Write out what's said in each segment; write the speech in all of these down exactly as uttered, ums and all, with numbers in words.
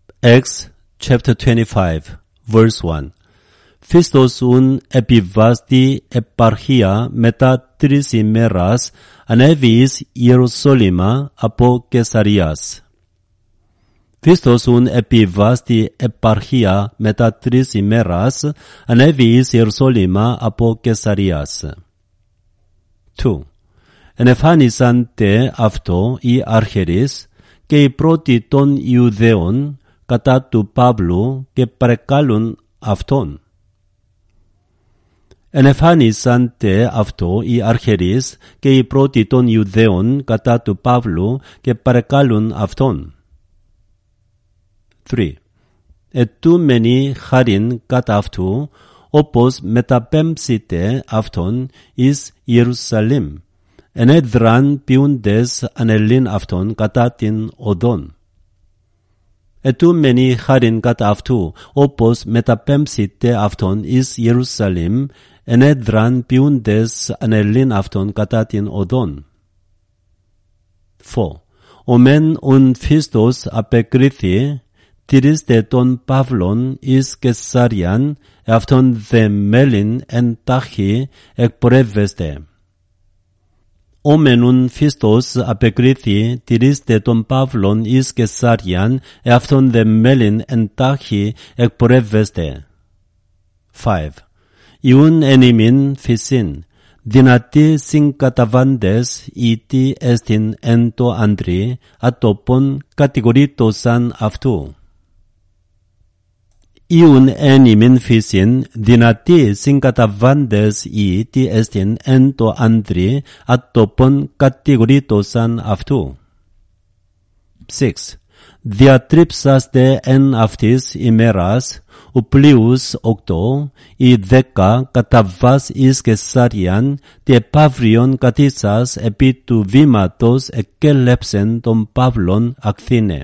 Acts chapter twenty-five, verse one. Φίστος ουν επιβάστη επαρχία μετά τρεις ημέρας ανέβη εις Ιερουσαλήμα από Καισαρίας. Φίστος ουν επιβάστη επαρχία μετά τρεις ημέρας ανέβη εις Ιερουσαλήμα από Καισαρίας. two. Ενεφάνισαν τε αυτό οι αρχιερείς και οι πρώτοι των Ιουδαίων κατά του Παύλου και παρεκάλουν αυτόν. Ενεφάνισαν τε αυτό οι αρχιερείς και οι πρώτοι των Ιουδαίων κατά του Παύλου και παρεκάλουν αυτόν. three. Ετούμενοι χάριν κατά αυτού, όπως μεταπέμψετε αυτόν εις Ιερουσαλήμ, ενέδραν ποιούντες ανελήν αυτόν κατά την οδόν. Ετούμενοι χάριν κατά αυτού, όπως μεταπέμψετε αυτόν εις Ιερουσαλήμ, ενέδραν ποιούντες ανελήν αυτόν κατά την οδόν. four. Ο μεν ουν Φίστος απεκρίθη, τηρήστε τον Παύλον εις Καισάριαν, αυτόν δε μέλην εν τάχει εκπορεύεστε. Ο μεν ουν Φίστος απεκρίθη, τηρήστε τον Παύλον εις Καισάριαν, αυτόν δε μέλην εν τάχει εκπορεύεστε. five. Ιούν εν ημίν φυσίν, δυνατοί συγκαταβάντες ήτι εστιν εν το άντρι, ατόπον κατηγορήτωσαν αυτού. Ιούν εν ημίν φυσίν, δυνατοί συγκαταβάντες ήτι εστιν εν το άντρι, ατόπον κατηγορήτωσαν αυτού. six. Διατρίψαστε εν αυτής ημέρας, ο πλείους οκτώ, ή δέκα καταβάς εις Καισάριαν, τι επαύριον κατήσας επί του βήματος εκέλεψεν τον Παύλον Αχθήνε.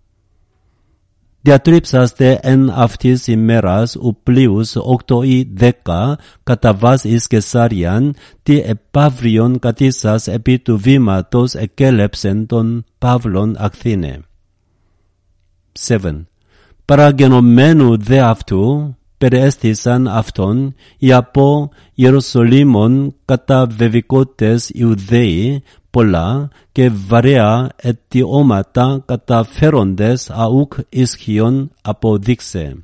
Διατρίψαστε εν αυτής ημέρας, ο πλείους οκτώ ή δέκα καταβάς εις Καισάριαν, τι επαύριον κατήσας επί του βήματος εκέλεψεν τον Παύλον Αχθήνε. seven. Παραγενωμένου δε αυτού, περιέστησαν αυτόν οι από Ιερουσαλήμων καταβεβικότες Ιουδαίοι πολλά και βαρέα αιτιώματα καταφέροντες αούκ ισχύον αποδείξε.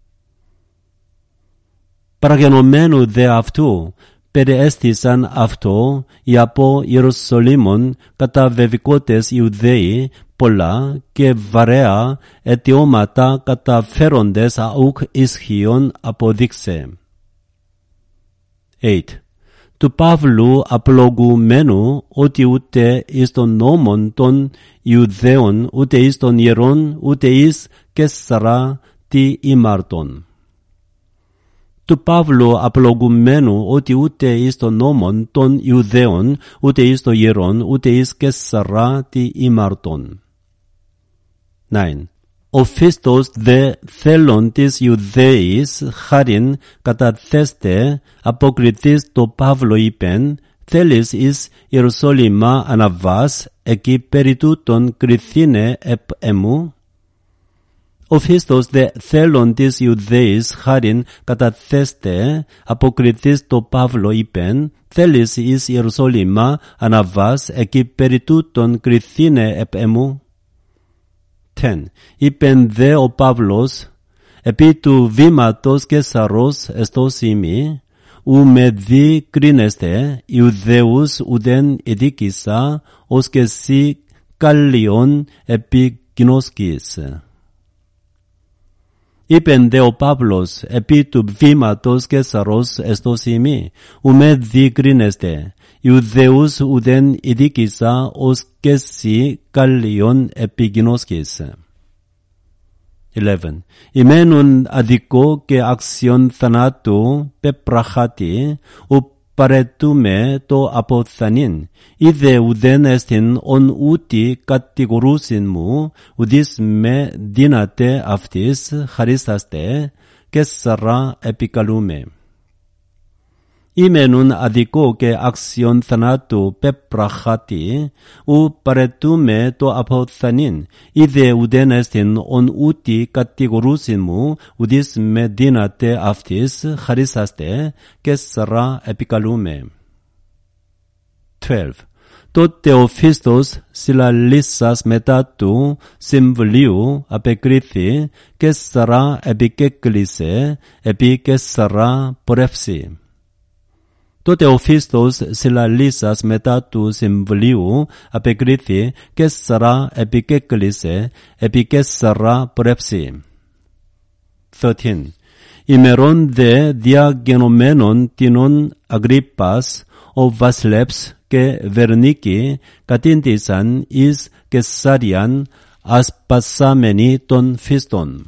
Παραγενωμένου δε αυτού, περιέστησαν αυτό οι από Ιερουσαλήμων καταβεβικότες Ιουδαίοι πολλά και βαρέα αιτιώματα καταφέροντες αούκ ισχύον αποδείξε. eight. Του Παύλου απολογουμένου ότι ούτε εις τον νόμον των Ιουδαίων, ούτε εις τον ιερών, ούτε εις Καίσαρα τι ημάρτων. Του Παύλου απολογουμένου ότι ούτε εις τον νόμον των Ιουδαίων, ούτε εις τον ιερών, ούτε εις Καίσαρα τι ημάρτων. nine. Ο Φίστος δε θέλων της Ιουδαίης χάριν καταθέστε αποκριθείς το Παύλο είπεν, θέλεις εις Ιερουσαλήμα αναβάς, εκεί περί τούτον κριθήνε επ εμού. Ο Φίστος δε θέλων της Ιουδαίης χάριν καταθέστε αποκριθείς το Παύλο είπεν, θέλεις εις Ιερουσαλήμα αναβάς, εκεί περί τούτον κριθήνε επ εμού. ten. Είπεν δε ο Παύλος, επί του βήματος Καισαρός εστός ημί, ου με δι κρίνεστε, Ιουδαίους ουδέν ειδίκησα, ως και σύ καλλιον επί γινώσκης. Είπεν δε ο Παύλος, επί του βήματος Καισαρός εστός ημί, ου με δι κρίνεστε, Ιουδαίους ουδέν ειδίκησα, ως και σύ καλλιον επί γινώσκης. eleven.Ημένουν αδικό και αξιον θανάτου πεπραχάτη, ου παρετούμε το αποθανήν. Είδε ουδέν εστιν ον ούτι κατηγορούσιν μου, ουδείς με δύναται αυτής χαρίσταστε, Καίσαρα επικαλούμε. Imenun adiko ke aksion thanatu peprachati u paretume to apothanin ide udenestin on uti categorusimu udis medinate aftis charisaste kesara epicalume. twelve. To Theophistos silalisas metatu simvliu apekrithi kesara epikeklise epikesara porefsi. To Theophistos silalisas metatu simvliu apekrithi kesara epikeklise epikesara porefsi. thirteen. Imeron de diagenomenon tinon Agrippas o Βασιλεύς και Βερνίκη κατήντησαν εις Κεσάριαν ασπασάμενοι των φίστων.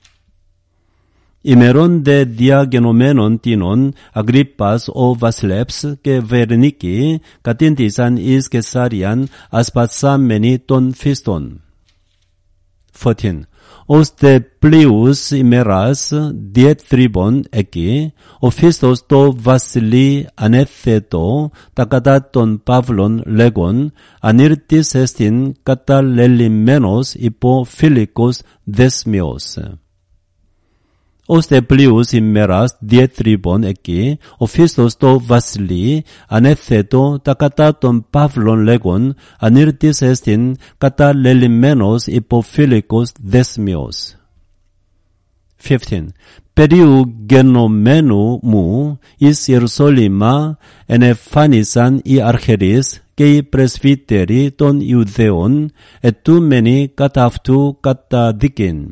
Ημερών δε διαγενομένων τίνων Αγρίππας ο Βασιλεύς και Βερνίκη κατήντησαν εις Κεσάριαν ασπασάμενοι των φίστων. fourteen. Ώστε πλείους ημέρας διέτρυπον εκεί, ο Φίστος το βασιλεί ανέθετο τα κατά των Παύλων λέγον, ανήρτης εστιν καταλελειμμένος υπό φιλικός δεσμιος. Ώστε πλείους ημέρας διέτρυπον εκεί, ο Φίστος το βασιλεί ανέθετο τα κατά των Παύλων λέγον, ανήρτης εστιν καταλελειμμένος υπό φιλικός δεσμιος. fifteen. Περίου γενομένου μου εις Ιερουσαλήμα ενεφάνισαν οι αρχιερείς και οι πρεσβύτεροι των Ιουδαίων, ετούμενοι κατά αυτού καταδίκην.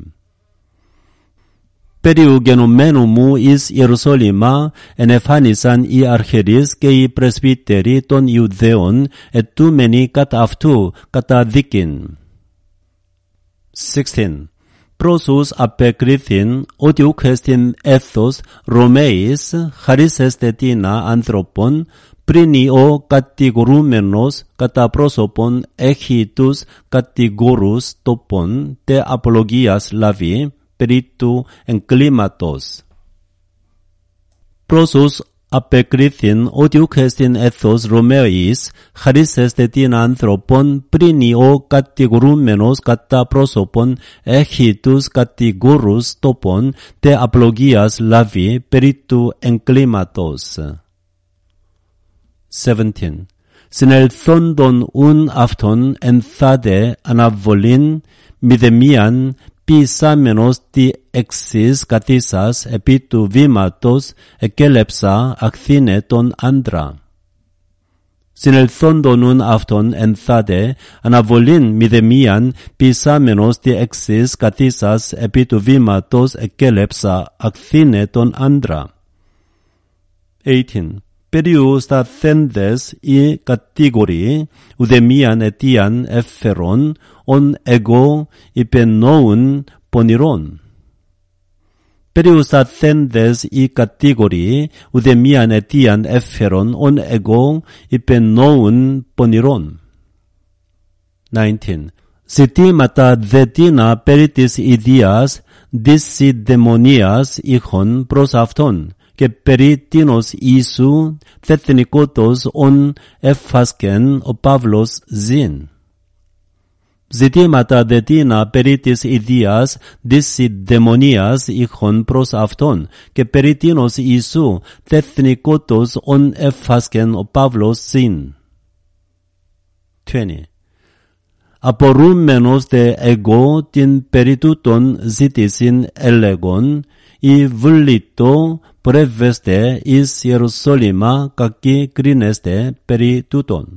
Περίου γενομένου μου εις Ιερουσαλήμα ενεφάνισαν οι αρχιερείς και οι πρεσβύτεροι των Ιουδαίων, ετούμενοι κατά αυτού καταδίκην. sixteen. Πρόσους απεκρίθην ότι ουκ εστιν έθος Ρωμαίης χαρίσεστε τίνα ανθρώπων, πριν ο κατηγορούμενος κατά πρόσωπον έχει τους κατηγορούς τοπών τε απολογίας λαβή περί του εγκλήματος. Πρόσους απεκρίθην ότι ουκ εστιν έθος Ρωμαίης χαρίσεστε την ανθρώπων, πριν ο κατηγορούμενος κατά πρόσωπον έχει τους κατηγορούς τοπών τε απολογίας λαβή περί του εγκλήματος. seventeen. Συνελθόντων ουν αυτον ενθάδε αναβολήν μηδεμίαν ποιησάμενος τι εξής καθίσας επί του βήματος εκέλεψα αχθήνε τον άντρα. Συνελθόντων ουν αυτον ενθάδε αναβολήν μηδεμίαν ποιησάμενος τι εξής καθίσας επί του βήματος εκέλεψα αχθήνε τον άντρα. eighteen. Περίου σταθέντες οι κατηγοροί ουδεμίαν αιτίαν εφερών, ον εγώ υπενόουν πονηρών. Περίου σταθέντες οι κατηγοροί ουδεμίαν αιτίαν εφερών, ον εγώ υπενόουν πονηρών. nineteen. Ζητήματα δετίνα περί της ιδίας δυσιδαιμονίας είχον προς αυτόν, και περί τίνος Ιησού θεθνικότος ον εφάσκεν ο Παύλος ζήν. Ζητήματα δε τίνα περί της ιδίας δυσιδαιμονίας είχον προς αυτόν, και περί τίνος Ιησού θεθνικότος ον εφάσκεν ο Παύλος ζήν. twenty. Απορούμενος δε εγώ την περί τούτον ζήτησιν ελέγον, η βουλήτω πρέβεστε εις Ιερουσαλήμα κακή κρίνεστε περί τούτον.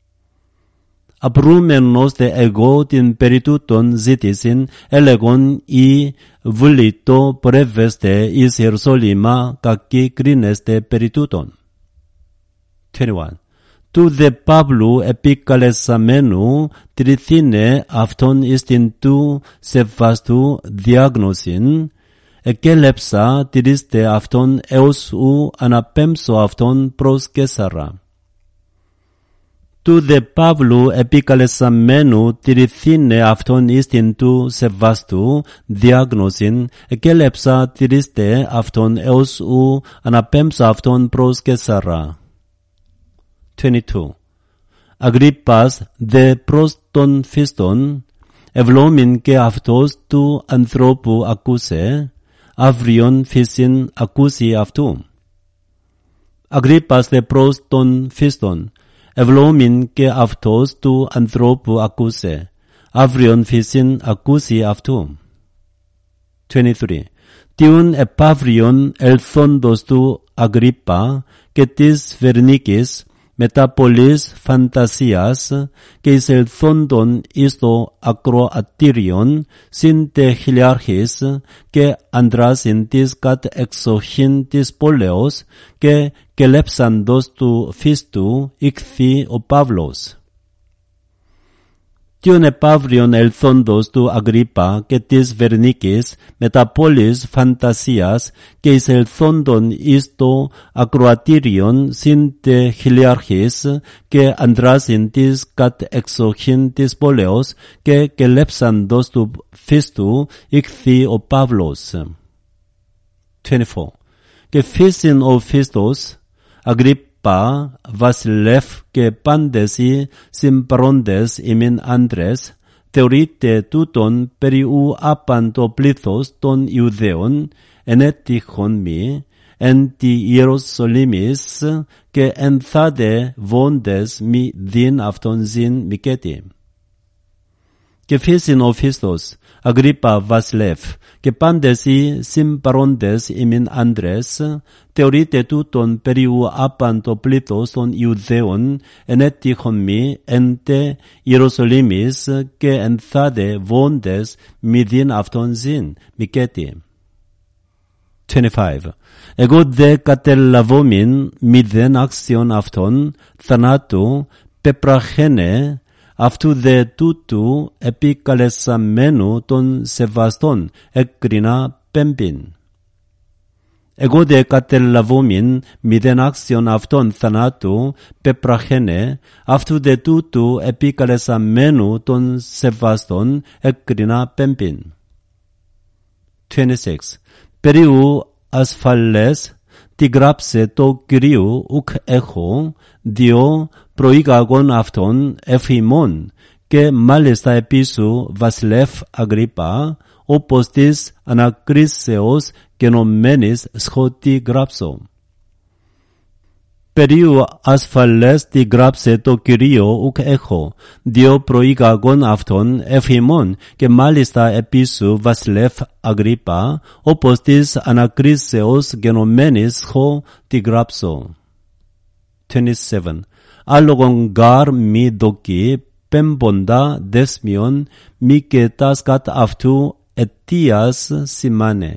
Απρούμενος δε εγώ την περί τούτον ζήτησιν ελεγόν η βουλήτω πρέβεστε εις Ιερουσαλήμα κακή κρίνεστε περί τούτον. twenty-one. Του δε Παύλου επικαλεσαμένου τριθήνε αυτόν εις την του σεβαστού διάγνωσιν, εκέλεψα τηρήστε αυτόν έως ου αναπέμψω αυτόν προς Καίσαρα. του δε Παύλου επικαλεσαμένου τηρηθήνε αυτόν ίστην του σεβάστου διάγνωσιν, εκέλεψα τηρήστε αυτόν έως ου αναπέμψα αυτόν προς Καισαρά. είκοσι δύο. Αγρίππας δε προς τον Φίστον, ευλόμην και αυτός του ανθρώπου ακούσε, αύριον φύσιν ακούσει αυτού. Αγρίππας δε προς τον Φίστον, ευλόμην και αυτός του ανθρώπου ακούσε, αύριον φύσιν ακούσει αυτού. είκοσι τρία. Τιούν επαύριον ελθόντος του Αγρίππα και της Βερνίκης μετά πολλής φαντασίας και εισελθόντων εις το ακροατήριον συν τε χιλιάρχης και αντράσιν της κατ' εξοχήν της πόλεως και κελέψαντος του Φίστου ηχθεί ο Παύλος. Τιον επαύριον ελθόντος του Αγρίππα και της Βερνίκης μετά πόλης φαντασίας και εισελθόντων εις το ακροατήριον συν τε χιλιάρχης και αντράσιν της κατ' εξοχήν της πόλεως και κελέψαντος του Φίστου ηχθεί ο Παύλος. είκοσι τέσσερα. Και φύσιν ο Φίστος Αγρίππα Πα, βασιλεύ και πάντες οι συμπαρόντες ημιν άντρες, θεωρείται τούτον περί ου άπαν το πλήθος των Ιουδαίων, ενέτυχον μη, εν τη Ιεροσολύμης και εν θάδε βόντες μη δίν αυτον ζήν μικέτη. Και φύσιν ο Φίστος, Αγρίππα βασιλεύ, και πάντες οι συμπαρόντες ημιν άντρες, θεωρείται τούτον περί ου άπαν το πλήθος των Ιουδαίων, ενέτυχον μη, εν τε Ιεροσολύμης και εν θάδε βόντες μη δίν αυτον ζήν μικέτη. είκοσι πέντε. Εγώ δε κατελαβόμην μηδέν άξιον αυτον θανάτου πεπραχένε, αυτού δε τούτου επικαλεσαμένου των σεβαστών έκρινα πέμπιν. Εγώ δε κατελαβόμην μηδέν άξιον αυτόν θανάτου πεπραχένε, αυτού δε τούτου επικαλεσαμένου των σεβαστών έκρινα πέμπιν. είκοσι έξι. Περί ου ασφαλές τι γράψε το Κυρίου ουκ έχω, διό προήγαγον αυτόν εφημών και μάλιστα επίσου βασιλεύ Αγρίππα, όπως της ανακρίσεως γενομένης σχότι γράψω. Περί ου ασφαλές τι γράψε το Κυρίο ουκ έχω, διό προήγαγον αυτόν εφημών και μάλιστα επίσου βασιλεύ Αγρίππα, όπως της ανακρίσεως γενομένης σχότι γράψω. είκοσι επτά. Άλογον γάρ μη δοκί πέμποντα δέσμιον μη και τας κατ' αυτού αιτίας σημάνε.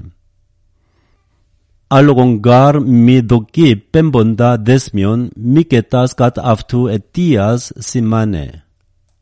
Άλογον γάρ μη δοκί πέμποντα δέσμιον μη και τας κατ' αυτού αιτίας σημάνε.